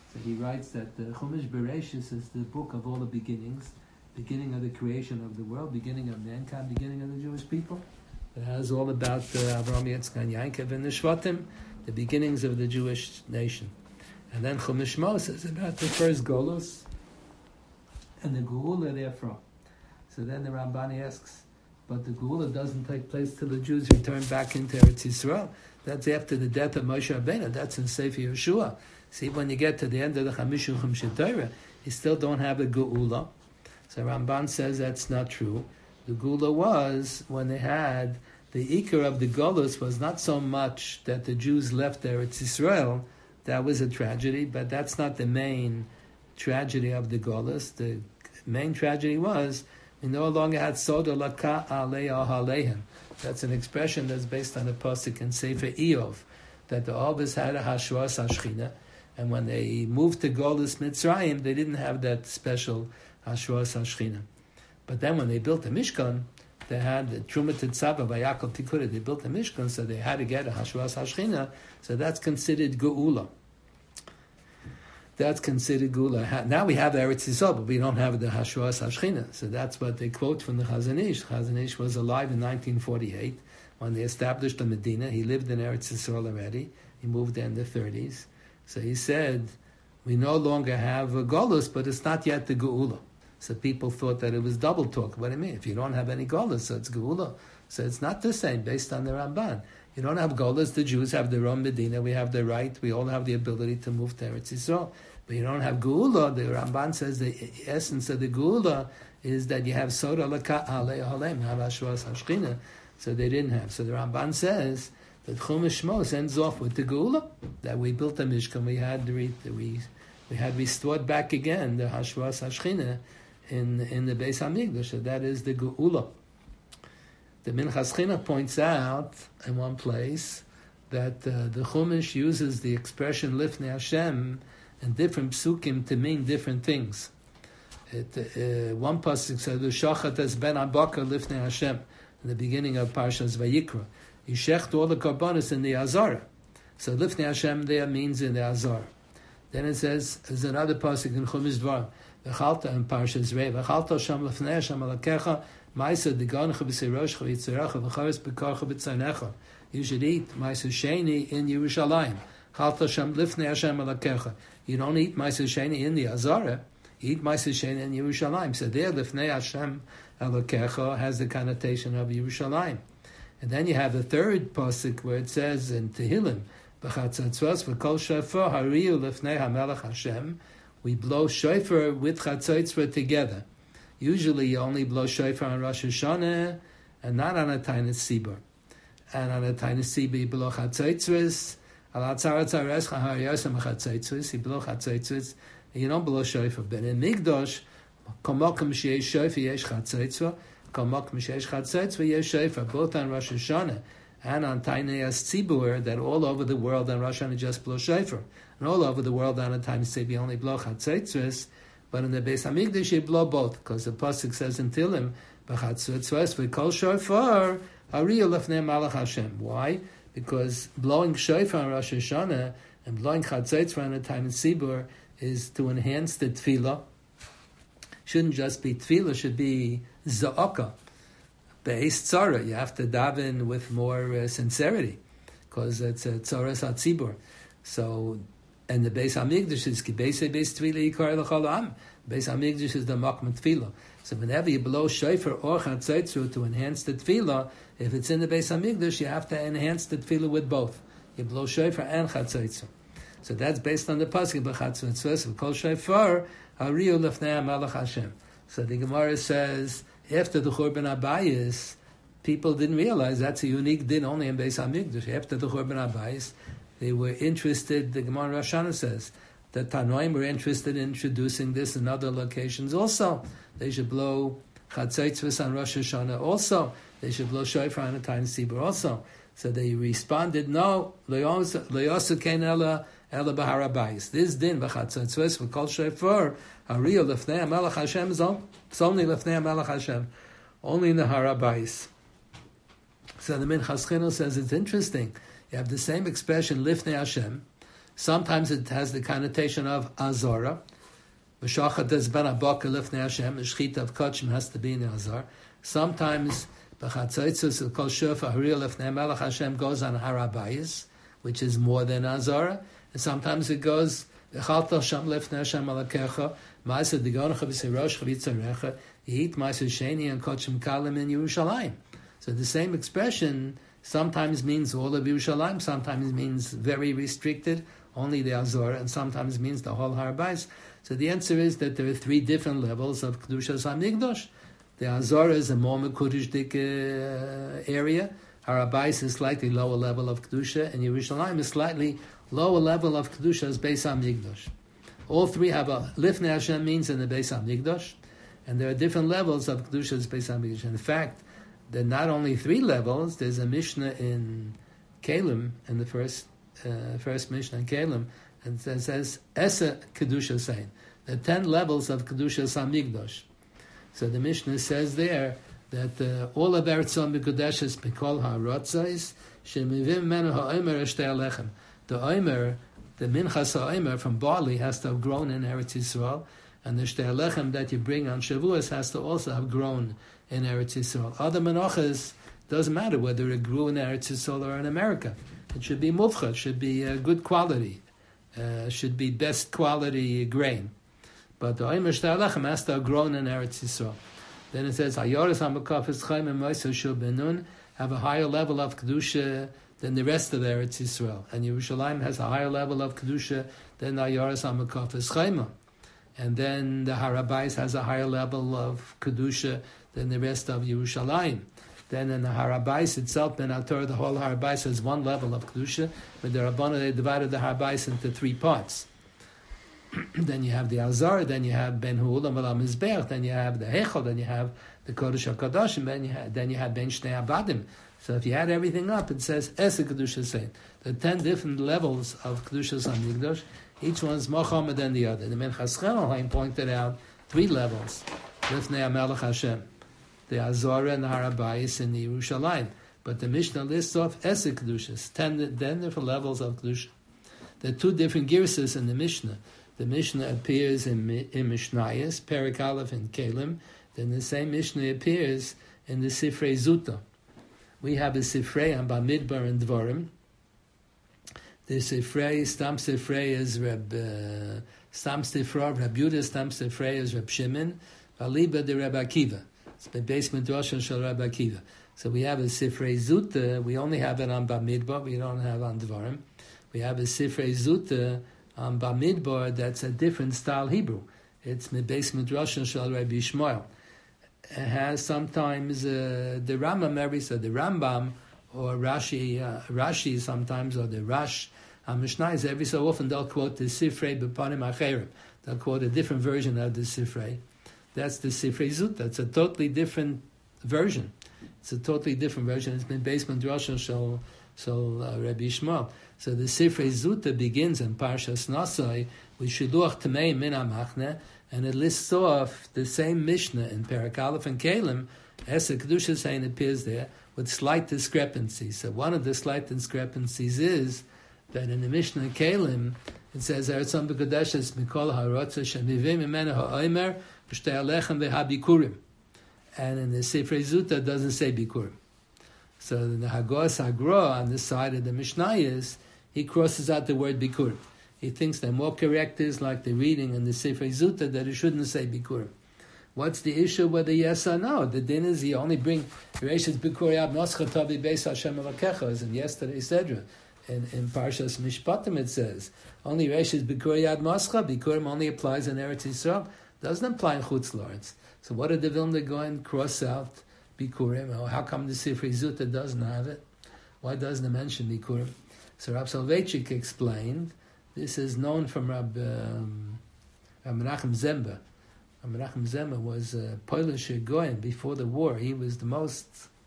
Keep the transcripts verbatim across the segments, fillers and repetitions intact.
So he writes that the Chumash Bereshis is the book of all the beginnings, beginning of the creation of the world, beginning of mankind, beginning of the Jewish people. It has all about uh, Avraham, Yitzchak, and Yaakov, and the Shvatim, the beginnings of the Jewish nation. And then Chumash Shmos is about the first Golus and the Geula therefrom. So then the Ramban asks, but the Geula doesn't take place till the Jews return back into Eretz Yisrael. That's after the death of Moshe Rabbeinu. That's in Sefer Yeshua. See, when you get to the end of the Chamishu Chumshei Torah, you still don't have the Geula. So Ramban says that's not true. The Geula was when they had the Ikar of the Golus was not so much that the Jews left Eretz Yisrael. That was a tragedy, but that's not the main tragedy of the Golus. The main tragedy was we no longer had Soda Laka Aleah Haleihem. That's an expression that's based on a pasuk in Sefer Eov, that the Avos had a Hashras Hashchina, and when they moved to Golus Mitzrayim, they didn't have that special Hashras Hashchina. But then when they built the Mishkan, they had the Truma Tetzava by Yaakov Tikkurah, they built the Mishkan, so they had to get a Hashras Hashchina, so that's considered Geula. That's considered Geula. Now we have Eretz Yisrael, but we don't have the Hashras Hashchina. So that's what they quote from the Chazon Ish. Chazon Ish was alive in nineteen forty-eight when they established the Medina. He lived in Eretz Yisrael already. He moved there in the thirties. So he said, we no longer have a Golus, but it's not yet the Geula. So people thought that it was double talk. What do you mean? If you don't have any Golus, so it's Geula. So it's not the same based on the Ramban. You don't have Golus. The Jews have their own Medina. We have the right. We all have the ability to move to Eretz Yisrael. But you don't have Geula. The Ramban says the essence of the Geula is that you have Soda Laka Alei Halem, have Hashras Hashchina. So they didn't have. So the Ramban says that Chumash Shmos ends off with the Geula, that we built a Mishkan, we had we we had restored back again the Hashras Hashchina in in the Beis Hamikdash. So that is the Geula. The Minchas Chinuch points out in one place that uh, the Chumash uses the expression Lifnei Hashem and different psukim to mean different things. It, uh, one pasuk says, "Shachat es ben abakar lifnei Hashem," in the beginning of Parshas Vayikra. He shecht all the karbanos in the Azara. So lifnei Hashem there means in the Azara. Then it says, there's another pasuk in Chumash Dvarim, "V'chalta" in Parshas Rei, "V'chalta Hashem lifnei Hashem alakecha, ma'isa diganecha b'seiroshcha v'yitzerecha v'chaves b'karcha b'tzarnecha." You should eat ma'isa sheni in Yerushalayim. Chalta Hashem lifnei Hashem alakecha. You don't eat Ma'aser Sheni in the Azara. You eat Ma'aser Sheni in Yerushalayim. So there, Lifnei Hashem Elokecha has the connotation of Yerushalayim. And then you have the third pasuk where it says in Tehillim, "B'chatzatzvos v'kol shofar hariu lifnei hamelech Hashem." We blow shofar with chatzatzvah together. Usually, you only blow shofar on Rosh Hashanah and not on a Tainus Sibur. And on a Tainus Sibur, you blow chatzatzvahs. You blow you don't blow shofar. But in Migdosh, Kamokim sheyesh shofar yesh chatzitzvah, Kamokim sheyesh chatzitzvah yesh shofar. Both on Rosh Hashanah and on Tainus Tzibur, that all over the world on Rosh Hashanah just blow shofar, and all over the world on a Tainus Tzibur you only blow chatzitzvahs. But in the Beis Hamikdash you blow both, because the pasuk says in Tehillim, "B'chatzitzvahs v'kol shofar hariyu lefnei malach Hashem." Why? Because blowing shofar on Rosh Hashanah and blowing chatzitzvah on a Tainus Tzibur is to enhance the tefillah. Shouldn't just be tefillah, should be za'aka. Be'ez tzara, you have to daven with more uh, sincerity, because it's a tzaras hatzibur. So, and the Beis Hamikdash is ki beis beis tefillah yikar l'chol ha'am. Beis Hamikdash is the makam tefillah. So whenever you blow shofar or chatzitzvah to enhance the tefillah, if it's in the Beis Hamikdash, you have to enhance the tefillah with both. You blow shofar and chatzitzvah. So that's based on the pasuk b'chatzitzvah kol shofar hariu lefnei hamelech Hashem. So the Gemara says after the Churban Abayis, people didn't realize that's a unique din only in Beis Hamikdash. After the Churban Abayis, they were interested. The Gemara Rosh Hashanah says that Tanoim were interested in introducing this in other locations also. They should blow chatzitzvah on Rosh Hashanah also. They should blow shofar on a Tainus Tzibur also. So they responded, no, le'yosu kein ela ela b'har habayis. This din b'chatzitzvah v'kol shofar hariyu lefnei hamelech Hashem is only lefnei hamelech Hashem, only in the har habayis. So the Minchas Chinuch says it's interesting. You have the same expression lifnei Hashem. Sometimes it has the connotation of Azara. V'shachat des ben abaka lifnei Hashem. The shechita of kachim has to be in the Azar. Sometimes b'chatzaitzos kol shofar hariyah lifnei Melech Hashem goes on Harabayis, which is more than Azara. And sometimes it goes v'chalta sham lifnei Hashem alakecha ma'aseh digonecha v'seirosh v'yitzarecha yit ma'aseh sheni and kachim kalim in Yerushalayim. So the same expression sometimes means all of Yerushalayim, sometimes means very restricted, only the Azor, and sometimes means the whole Har Bayis. So the answer is that there are three different levels of Kedushas HaMikdash. The Azor is a more Mekudesh uh, area. Har Bayis is slightly lower level of Kedusha, and Yerushalayim is slightly lower level of Kedusha as Beis HaMikdash. All three have a Lifnei Hashem means in the Beis HaMikdash, and there are different levels of Kedusha as Beis HaMikdash. In fact, there are not only three levels. There's a Mishnah in Kalim, in the first uh, first Mishnah in Kalim, and it says Esa Kedusha Sein. There are ten levels of Kedusha Samigdosh. So the Mishnah says there that uh, all of Eretz Mikudesh is Mikol HaRotzais Shemivim Menu HaOmer Eshtei Alechem. The Omer, the Minchas HaOmer from barley has to have grown in Eretz Yisrael, and the Shtei Alechem that you bring on Shavuos has to also have grown in Eretz Yisrael. Other menachas, doesn't matter whether it grew in Eretz Yisrael or in America. It should be mufcha, should be uh, good quality, uh, should be best quality grain. But the Omer Shtei Alechem has to have grown in Eretz Yisrael. Then it says, Hayoris HaMakafis Chaim and Moisel Shul Benun have a higher level of Kedusha than the rest of Eretz Yisrael. And Yerushalayim has a higher level of Kedusha than Hayoris HaMakafis Chaim. And then the Har Bayis has a higher level of Kedusha than the rest of Yerushalayim. Then in the Har Bayis itself, Ben HaTorah, the whole Har Bayis has one level of Kedusha, but the Rabbana, they divided the Har Bayis into three parts. Then you have the Azar, then you have Ben Hu'ulam V'Lam Mizbeach, then you have the Hechel, then you have the Kodesh HaKadoshim, then you have, then you have Ben Shnei Abadim. So if you add everything up, it says Esa Kedusha Sein. The ten different levels of Kedusha HaMikdash, each one is more chomer than the other. The Minchas Chenochaim pointed out three levels. Lifnei HaMelech Hashem, the Azorah and the Har Bayis in the Yerushalayim. But the Mishnah lists off Esek Kedushas, ten, ten different levels of Kedusha. There are two different girsas in the Mishnah. The Mishnah appears in, in Mishnayos, Perek Aleph and Kalim. Then the same Mishnah appears in the Sifrei Zuta. We have a Sifrei on Bamidbar and Dvarim. The Sifrei, Stam Sifrei is Reb, uh, Stam Sifra, Reb Yudah, Stam Sifrei is Reb Shimon, Valiba de Reb Akiva. It's the basement Rosh Shel Reb Akiva. So we have a Sifrei Zuta, we only have it on Bamidbar, we don't have on Dvarim. We have a Sifrei Zuta on Bamidbar that's a different style Hebrew. It's the basement Rosh Shel Reb Yishmael. It has sometimes uh, the Rambam, every so the Rambam, or Rashi, uh, Rashi sometimes, or the Rash, and Mishnayos, every so often they'll quote the Sifrei B'Panim Acherim. They'll quote a different version of the Sifrei. That's the Sifrei Zut. That's a totally different version. It's a totally different version. It's been based on Rosh Shel so uh, Rabbi Yishmael. So the Sifrei Zuta begins in Parshas Nasai with Shiluach Tamei Min HaMachne, and it lists off the same Mishnah in Perek Aleph and Kalim. Esa Kedusha Sein appears there with slight discrepancies. So one of the slight discrepancies is that in the Mishnah in Kalim it says Eretzon B'Kodeshes Mikol HaRotza Shemivim Imenu HaOmer V'Shtei Alechem VeHaBikurim. And in the Sifrei Zuta it doesn't say Bikurim. So in the Hagos Hagra on this side of the Mishnayos, he crosses out the word Bikurim. He thinks that more correct is like the reading in the Sifrei Zuta that it shouldn't say Bikurim. What's the issue whether yes or no? The din is you only bring Reishis Bikur Yab Noscha Tavi Beis Hashem Elokecha, as in yesterday's Sedra. In, in Parshas Mishpatim it says, only Reishis Bikur Yad Noscha, Bikurim only applies in Eretz Yisrael, doesn't apply in Chutz La'aretz. So what did the Vilna go and cross out Bikurim? Or how come the Sifrei Zuta doesn't have it? Why doesn't it mention Bikurim? So Rab Soloveitchik explained, this is known from Rab, um, Rab Menachem Zemba. Rab Menachem Zemba was a Polish Goyen before the war. He was the most,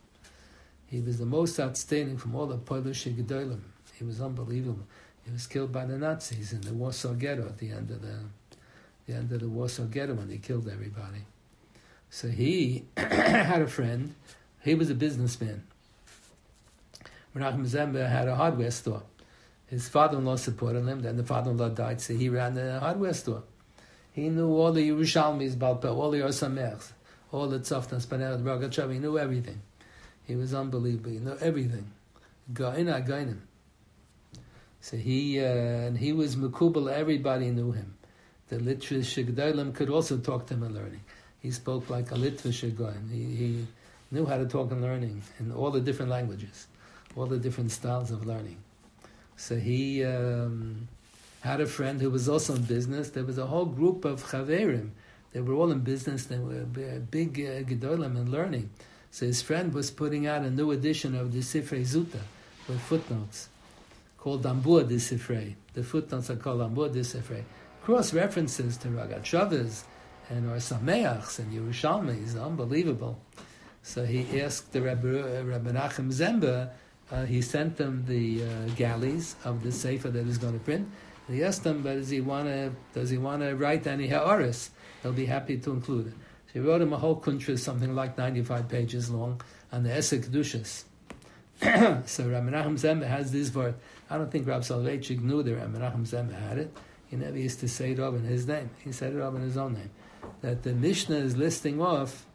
he was the most outstanding from all the Polish Gedolim. He was unbelievable. He was killed by the Nazis in the Warsaw Ghetto at the end of the, the end of the Warsaw Ghetto when they killed everybody. So he had a friend. He was a businessman. Menachem Zemba had a hardware store. His father-in-law supported him. Then the father-in-law died, so he ran the hardware store. He knew all the Yerushalmis, Balpeh, all the Yosamechs, all the Tzofnas, Paneret, Ragachav. He knew everything. He was unbelievable. He knew everything. Gaina, Gainim. So he uh, and he was Mekubal. Everybody knew him. The Litvish Gedolim could also talk to him and learning. He spoke like a Litvish Gedolim. He, he knew how to talk and learning in all the different languages, all the different styles of learning. So he um, had a friend who was also in business. There was a whole group of Chaverim. They were all in business. They were big uh, Gedolim in learning. So his friend was putting out a new edition of the Sifrei Zuta with footnotes called Ambur de Sifrei. The footnotes are called Ambur de Sifrei. Cross references to Ragat Shavas and Or Sameachs and Yerushalmis, unbelievable. So he asked the Rabbi, Rabbi Nachum Zemba, uh, he sent them the uh, galleys of the Sefer that he's going to print. And he asked him, but does he want to does he want to write any ha'aris? He'll be happy to include it. So he wrote him a whole kuntra, something like ninety-five pages long, on the Esek Kedushas. So Rabbi Nachum Zemba has this word. I don't think Rabbi Soloveitchik knew that Rabbi Nachum Zemba had it. He never used to say it over in his name. He said it over in his own name. That the Mishnah is listing off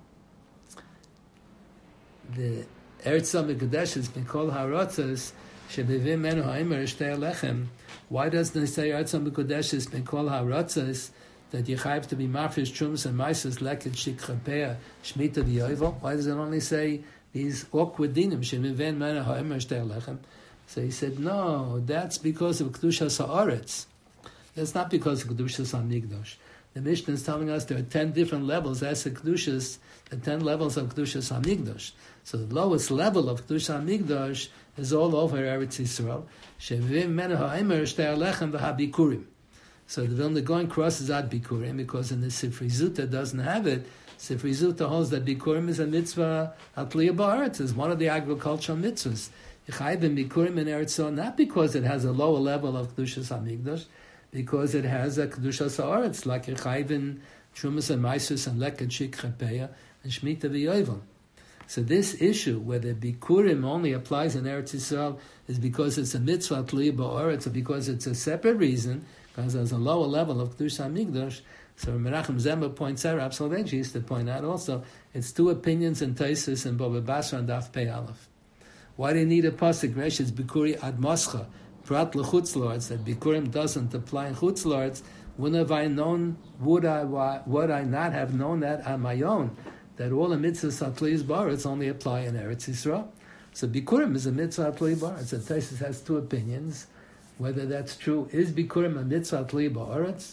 the Eretz HaMikdash Mikol HaRotzos Shebevim Menu Ha'imar Shtei Alechem. Why doesn't it say Eretz HaMikdash Mikol HaRotzos that you have to be Mafresh Trums and Maisus Leket Shikchapea Shmita V'Yovel? Why does it only say these awkward dinim Shebevim Menu Ha'imar Shtei Alechem? So he said, no, that's because of Kedushas HaOretz. That's not because of Kedushas HaMikdash. The Mishnah is telling us there are ten different levels as a Kedushas, the ten levels of Kedushas HaMikdash. So the lowest level of Kedushas HaMikdash is all over Eretz Yisrael. Shevim men ha'emer shtei alechem v'habikurim. So the Vilna Gaon crosses out Bikurim because in the Sifrei Zuta doesn't have it. Sifrei Zuta holds that Bikurim is a mitzvah atliya ba'aretz, is one of the agricultural mitzvahs. Yechayvim Bikurim in Eretz Yisrael, not because it has a lower level of Kedushas HaMikdash, because it has a Kedushas HaOretz, like Yechayvim, Trumas and Maisus and Leket Shikchapeya and Shemitah V'Yovel. So this issue, whether Bikurim only applies in Eretz Yisrael, is because it's a mitzvah Tliya Ba'aretz, or because it's a separate reason, because there's a lower level of Kedushas HaMikdash. So Menachem Zemba points out, Rav Soloveitchik used to point out also, it's two opinions in Taisus and Baba Basra and Daf Pei Aleph. Why do you need a pasuk? Resh is Bikuri ad Moscha, Prat l'chutz lords, that Bikurim doesn't apply in chutz lords. Wouldn't have I known, would I, why, would I not have known that on my own, that all the mitzvahs atliyas baretz only apply in Eretz Yisrael? So Bikurim is a mitzvah atliyas baretz. So Taisus has two opinions, whether that's true. Is Bikurim a mitzvah atliyas baretz?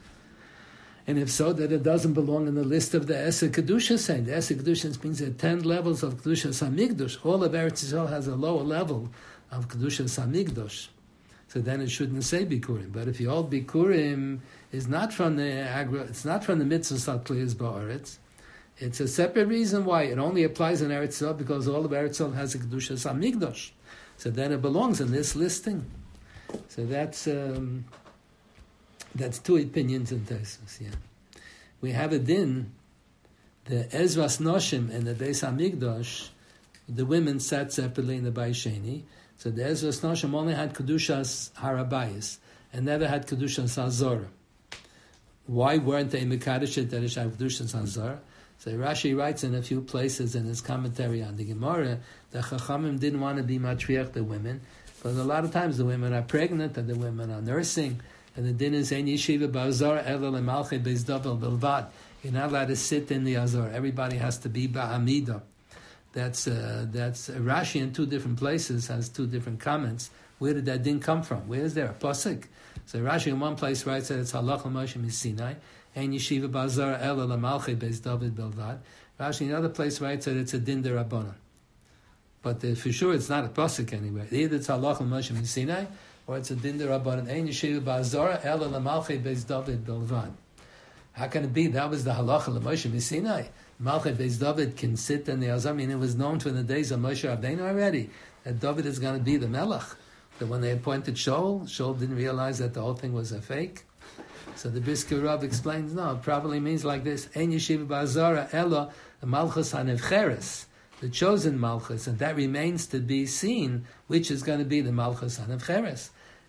And if so, that it doesn't belong in the list of the Esek Kedusha saying. The Esek Kedusha means there are ten levels of Kedushas HaMikdash. All of Eretz Yisrael has a lower level of Kedushas HaMikdash. So then it shouldn't say Bikurim. But if you hold Bikurim is not from the agri, it's not from the mitzvah Atliyas Ba'aretz. It's a separate reason why it only applies in Eretz Yisrael, because all of Eretz Yisrael has a Kedushas HaMikdash. So then it belongs in this listing. So that's um, that's two opinions in Taisus. Yeah, we have a din. The Ezras Noshim and the Beis HaMikdash, the women sat separately in the Bayis Sheni. So the Ezras Noshim only had Kedushas Harabayis and never had Kedushas Hazorah. Why weren't they Mekadosh that is Kedushas Hazorah? So Rashi writes in a few places in his commentary on the Gemara that Chachamim didn't want to be matriach the women, because a lot of times the women are pregnant and the women are nursing, and the din is Ein Yeshiva Ba'azor Ela Lemalchei Beis Davel Bilvad. You're not allowed to sit in the Azor. Everybody has to be Ba'amida. That's uh, that's uh, Rashi in two different places has two different comments. Where did that din come from? Where is there a pasuk? So Rashi in one place writes that it's halach l'Moshe Sinai, Ein Yeshiva Ba'azor Ela Lemalchei Beis Davel Bilvad. Rashi in another place writes that it's a din derabbanan. But uh, for sure it's not a pasuk anyway. Either it's halach l'Moshe Sinai, or it's a din derabbanan. Ein Yeshiva Ba'azor Ela Lemalchei Beis Davel Bilvad. How can it be? That was the halacha l'Moshe Sinai. Malchei Beis David can sit in the Azor. I mean, it was known to in the days of Moshe Rabbeinu already that David is going to be the Melech. That when they appointed Shaul, Shaul didn't realize that the whole thing was a fake. So the Brisker Rav explains, no, it probably means like this: Ein Yeshiva Ba'azara Ela Malchus HaNevcheres, the chosen Malchus, and that remains to be seen, which is going to be the Malchus HaNevcheres.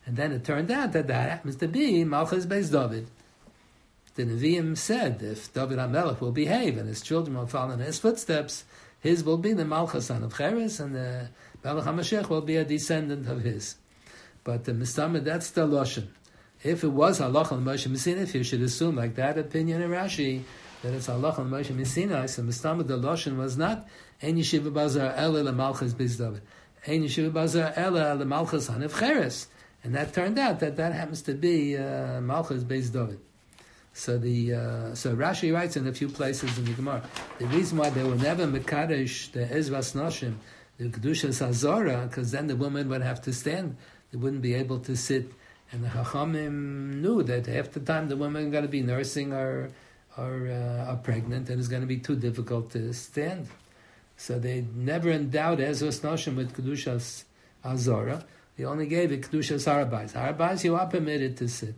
And then it turned out that that happens to be Malchus Beis David. The Nevi'im said if David HaMelech will behave and his children will follow in his footsteps, his will be the Malchus son of Cheres, and the Melech HaMashiach will be a descendant of his. But the Mistama, that's the Lashon. If it was Halach al Moshe Messina, if you should assume like that opinion in Rashi, that it's Halach al Moshe Messina, so Mistama the Lashon was not Ein Yeshiva Bazar Ela LeMalchus Beis David. Ein Yeshiva Bazar Ela LeMalchus son of Cheres. And that turned out that that happens to be uh, Malchus Beis David. So the uh, so Rashi writes in a few places in the Gemara, the reason why they were never Mekadesh, the Ezras Noshim, the Kedushas Hazorah, because then the woman would have to stand, they wouldn't be able to sit. And the Chachamim knew that half the time the woman is going to be nursing or, or uh, are pregnant, and it's going to be too difficult to stand. So they never endowed Ezras Noshim with Kedushas Hazorah. They only gave it Kedushas Harabais. Harabais, you are permitted to sit.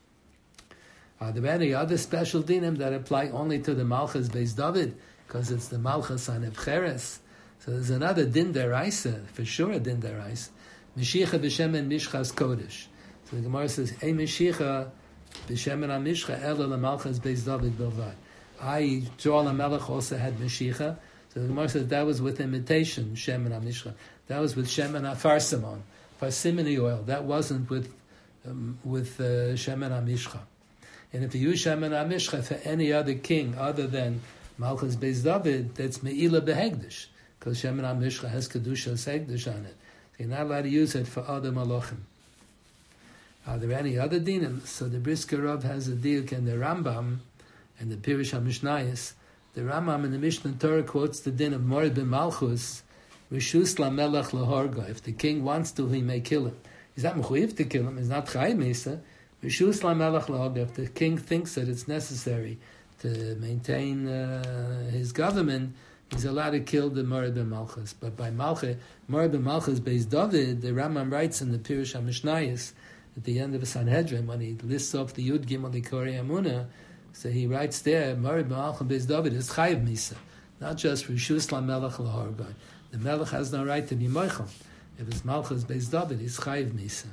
Are there any other special dinim that apply only to the Malchus Beis David? Because it's the Malchus son of Cheres. So there's another din deraisa, for sure a din deraisa. Mishicha b'shemen mishchas kodesh. So the Gemara says, Ei Mishicha b'shemen ha-mishcha ela l'malchus Beis David bilvad. I, Joel HaMelech also had Mishicha. So the Gemara says that was with imitation, shemen ha-mishcha. That was with shemen ha-farsimon, farsimony oil. That wasn't with um, with uh, shemen ha-mishcha. And if you use Shemen HaMishcha for any other king other than Malchus Beis David, that's Me'ila Behegdish, because Shemen HaMishcha has Kedushas Hegdish on it. So you're not allowed to use it for other Malachim. Are there any other dinim? So the Brisker Rav has a diuk in the Rambam and the Pirush HaMishnayos. The Rambam in the Mishnah Torah quotes the din of Morid ben Malchus, Rishus LaMelech LaHorga. If the king wants to, he may kill him. He's not mechuyev to kill him. He's not Chayim Mesa. If the king thinks that it's necessary to maintain uh, his government, he's allowed to kill the Morid ben Malchus. But by Malchus, Morid ben Malchus Beis David, the Rambam writes in the Pirush HaMishnayos at the end of the Sanhedrin, when he lists off the Yud Gimel Likori Amuna, so he writes there, Morid ben Malchus Beis David is Chayiv Misa, not just Rishus LaMelech LaHorgon. The Melech has no right to be Moichel. If it's Malchus Beis David, he's Chayiv Misa.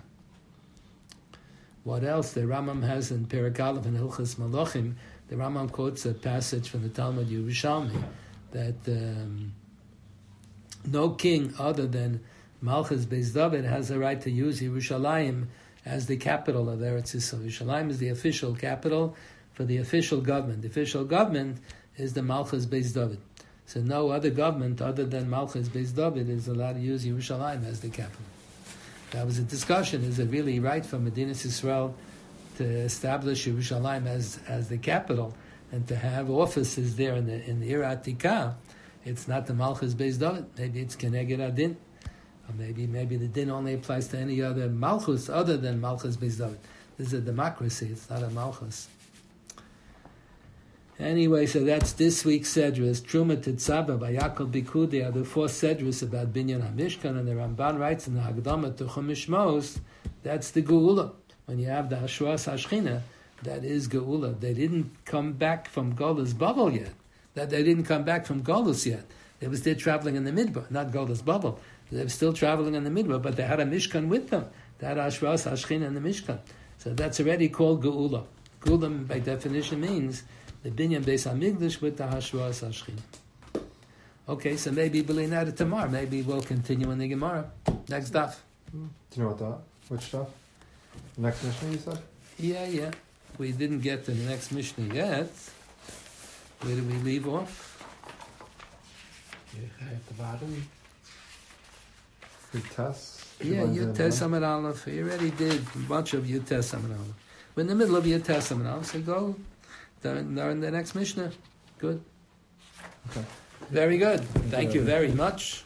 What else? The Rambam has in Perek Aleph and Hilchas Malachim, the Rambam quotes a passage from the Talmud Yerushalmi that um, no king other than Malchus Beis David has a right to use Yerushalayim as the capital of Eretz Yisrael. Yerushalayim is the official capital for the official government. The official government is the Malchus Beis David. So no other government other than Malchus Beis David is allowed to use Yerushalayim as the capital. That was a discussion. Is it really right for Medinas Yisrael to establish Yerushalayim as, as the capital and to have offices there in the in the Ir Atikah? It's not the Malchus Beis David. Maybe it's Keneged Adin. Or maybe maybe the din only applies to any other Malchus other than Malchus Beis David. This is a democracy. It's not a Malchus. Anyway, so that's this week's Sedrus. Truma Tetzava by Yaakov Bikudi are the four Sedrus about Binyan HaMishkan, and the Ramban writes in the Hagdama to Chumishmos, that's the Geula. When you have the Hashras Hashchina, that is Geula. They didn't come back from Golus bubble yet. That they didn't come back from Golus yet. They were still traveling in the Midbar, not Golus bubble. They were still traveling in the Midbar, but they had a Mishkan with them. They had Hashras Hashchina in the Mishkan. So that's already called Geula. Geula, by definition, means the Binyan Beis HaMikdash with the Hashras Hashchina. Okay, so maybe we'll learn that tomorrow. Maybe we'll continue in the Gemara. Next daf. Do you know what that? Which stuff? Next Mishnah, you said? Yeah, yeah. We didn't get to the next Mishnah yet. Where did we leave off? At the bottom. Yutes. Yeah, Yutes Amud Aleph. We already did a bunch of Yutes Amud Aleph. We're in the middle of Yutes Amud Aleph, so go. They're in the next Mishnah. Good. Okay. Very good. Thank you very much.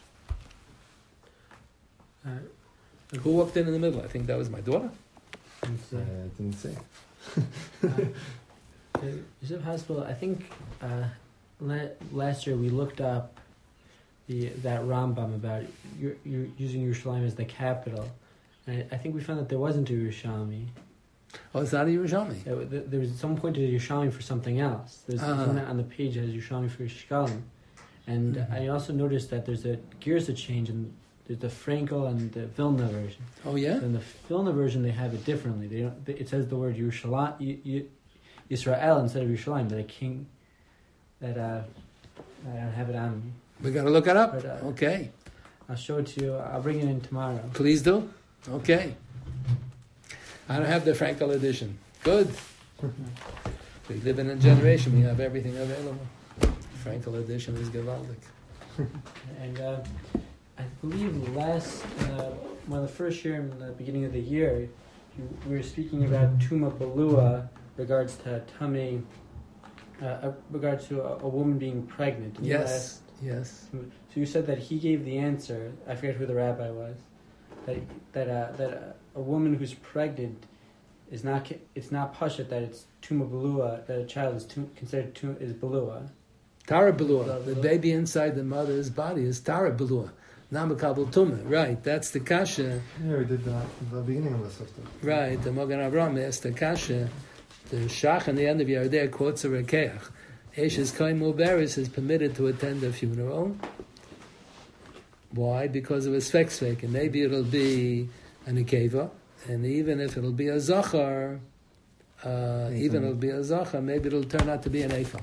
Uh, Who walked in in the middle? I think that was my daughter. I didn't see. uh, is it possible? I think uh, la- last year we looked up the that Rambam about you're, you're using Yerushalayim as the capital, and I, I think we found that there wasn't a Yerushalmi. Oh, it's not a Yerushalmi. There, there was some point to Yerushalmi for something else. There's Uh-huh. one on the page that has Yerushalmi for Shkalim, and Mhm. I also noticed that there's a Girsa change in there's the Frankel and the Vilna version. Oh yeah. In the Vilna version, they have it differently. They don't. It says the word Yerushalayim, Yisrael instead of Yerushalayim. That a king. That uh, I don't have it on me. We got to look it up. But, uh, okay. I'll show it to you. I'll bring it in tomorrow. Please do. Okay. I don't have the Frankel edition. Good. We live in a generation. We have everything available. Frankel edition is gewaldig. And uh, I believe last, uh, well, the first year in the beginning of the year, you, we were speaking about Tuma Balua regards to tummy, uh, uh, regards to a, a woman being pregnant. And you Yes. asked- Yes. So you said that he gave the answer. I forget who the rabbi was. That that uh, that uh, a woman who's pregnant is not. It's not pashut that it's Tuma Balua. That a child is tum, considered tum, is Balua. Tara Belua. The Belua. baby inside the mother's body is Tara Belua. Namakabel Tumah. Right. That's the kasha. Yeah, we did that at the beginning of the Sifta. Right. The Mogan Avram asked the kasha. The Shach in the end of Yardeh quotes a rekeach. Eshes Kohen Muberis is permitted to attend a funeral. Why? Because of a svek and maybe it'll be an ikeva, and even if it'll be a zachar, uh, even it'll be a zachar, maybe it'll turn out to be an ephah.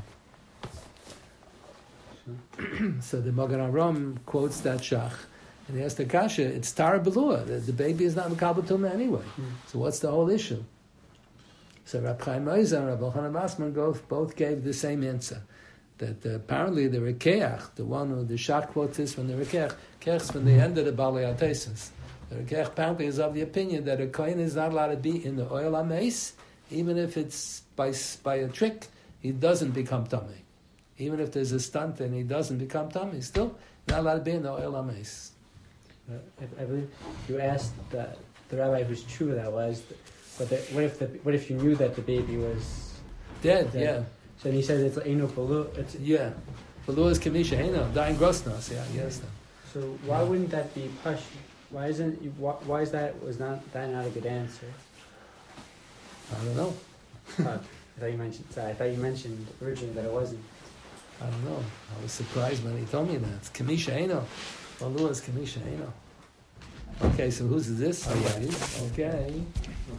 So the Magen Avraham quotes that shach, and he asks the kasha, it's tar belua, the, the baby is not mekabel tumah anyway. Mm. So what's the whole issue? So Rab Chaim Oizer and Rab Elchanan Basman both, both gave the same answer. That uh, apparently the Rekeach, the one who the Shach quotes is from the Rekeach, Rekeach is from the end of the Balei HaTesis. The Rekeach apparently is of the opinion that a Kohen is not allowed to be in the oil HaMeis, even if it's by, by a trick, he doesn't become Tamei. Even if there's a stunt and he doesn't become Tamei, he's still not allowed to be in the oil HaMeis. Uh, I, I believe you asked the, the rabbi whose true that was. But the, what if the what if you knew that the baby was Dead, dead? yeah. So he says it's Eino Balu. It's Yeah. Belua is Kamisha, hey no, dying grossness, yeah, yes. so why wouldn't that be push? Why isn't why, why is that was not that not a good answer? I don't know. uh, I thought you mentioned. Sorry, I thought you mentioned originally that it wasn't. I don't know. I was surprised when he told me that. It's Kamisha Eno. Balua is Kamisha Eno. Okay, so who's this? Oh, yeah. Okay.